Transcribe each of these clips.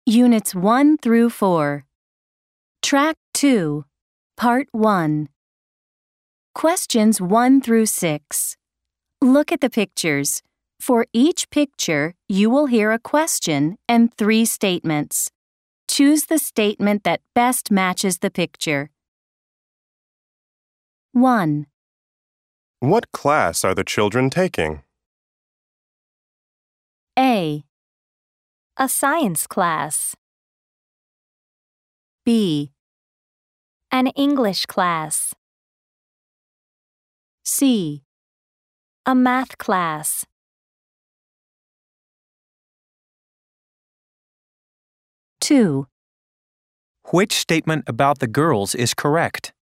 Units 1 through 4. Track 2, Part 1. Questions 1 through 6. Look at the pictures. For each picture, you will hear a question and 3 statements. Choose the statement that best matches the picture. 1. What class are the children taking? A. A science class. B. An English class. C. A math class. Two. Which statement about the girls is correct?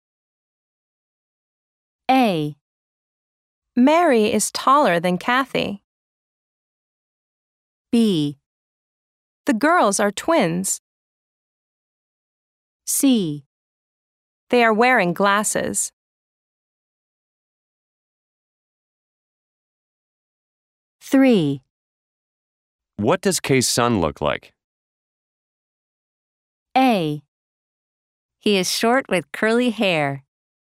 A. Mary is taller than Kathy. B. The girls are twins. C. They are wearing glasses. Three. What does Kay's son look like? A. He is short with curly hair.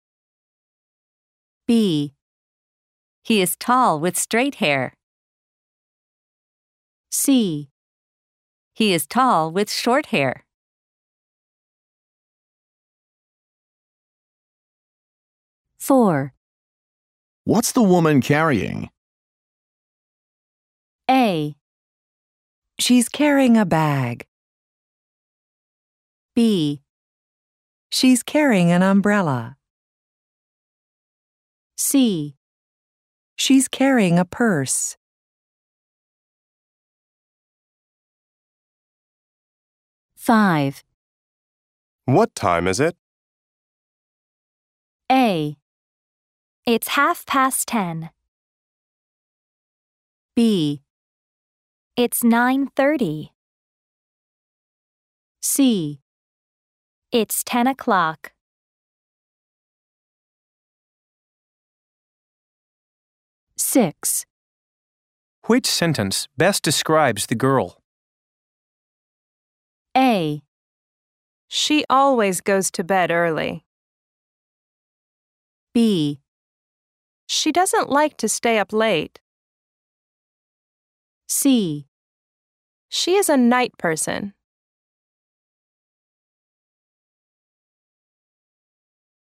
B. He is tall with straight hair. C. He is tall with short hair. Four. What's the woman carrying? A. She's carrying a bag. B. She's carrying an umbrella. C. She's carrying a purse. Five. What time is it? A. It's 10:30. B. It's 9:30. C. It's 10 o'clock. Six. Which sentence best describes the girl? A. She always goes to bed early. B. She doesn't like to stay up late. C. She is a night person.